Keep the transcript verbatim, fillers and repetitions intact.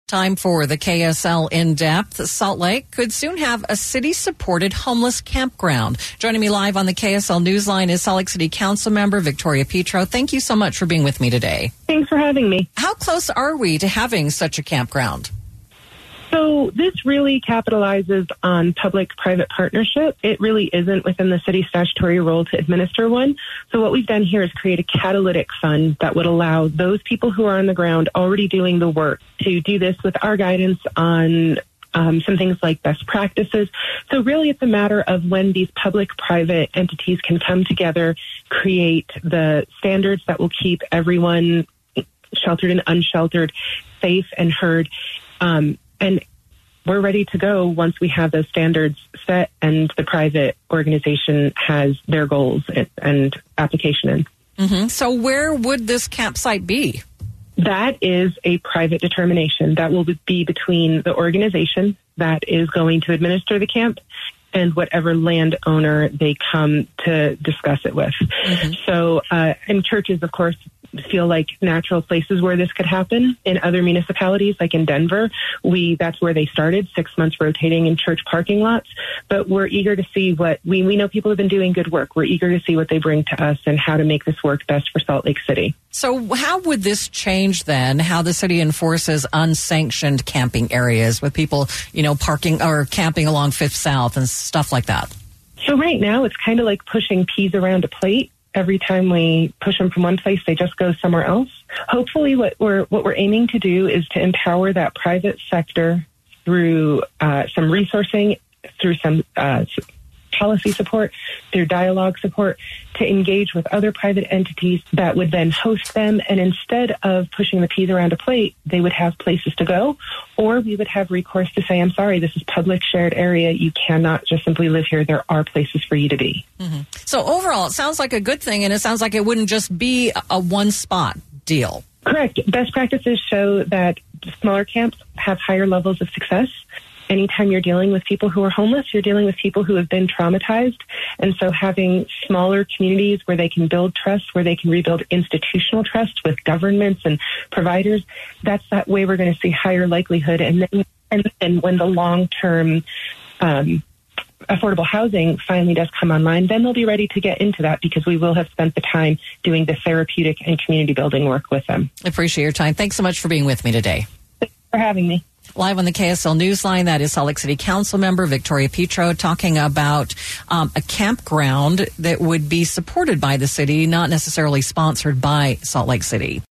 Time for the K S L In-Depth. Salt Lake could soon have a city-supported homeless campground. Joining me live on the K S L Newsline is Salt Lake City Council member Victoria Petro. Thank you so much for being with me today. Thanks for having me. How close are we to having such a campground? So this really capitalizes on public-private partnership. It really isn't within the city's statutory role to administer one. So what we've done here is create a catalytic fund that would allow those people who are on the ground already doing the work to do this with our guidance on um, some things like best practices. So really it's a matter of when these public-private entities can come together, create the standards that will keep everyone sheltered and unsheltered safe and heard. Um, And we're ready to go once we have those standards set and the private organization has their goals and application in. Mm-hmm. So where would this campsite be? That is a private determination. That will be between the organization that is going to administer the camp and whatever landowner they come to discuss it with. Mm-hmm. So, uh, and churches, of course, feel like natural places where this could happen. In other municipalities, like in Denver, we that's where they started, six months rotating in church parking lots. But we're eager to see what, we, we know people have been doing good work. We're eager to see what they bring to us and how to make this work best for Salt Lake City. So how would this change then how the city enforces unsanctioned camping areas with people, you know, parking or camping along Fifth South and stuff like that? So right now it's kind of like pushing peas around a plate. Every time we push them from one place, they just go somewhere else. Hopefully what we're what we're aiming to do is to empower that private sector through uh, some resourcing, through some uh, policy support, through dialogue support, to engage with other private entities that would then host them. And instead of pushing the peas around a plate, they would have places to go, or we would have recourse to say, I'm sorry, this is public shared area. You cannot just simply live here. There are places for you to be. Mm-hmm. So overall, it sounds like a good thing, and it sounds like it wouldn't just be a one spot deal. Correct. Best practices show that smaller camps have higher levels of success. Anytime you're dealing with people who are homeless, you're dealing with people who have been traumatized. And so having smaller communities where they can build trust, where they can rebuild institutional trust with governments and providers, that's that way we're going to see higher likelihood. And then, and then when the long-term um, affordable housing finally does come online, then they'll be ready to get into that because we will have spent the time doing the therapeutic and community building work with them. I appreciate your time. Thanks so much for being with me today. Thanks for having me. Live on the K S L Newsline, that is Salt Lake City Council member Victoria Petro talking about um, a campground that would be supported by the city, not necessarily sponsored by Salt Lake City.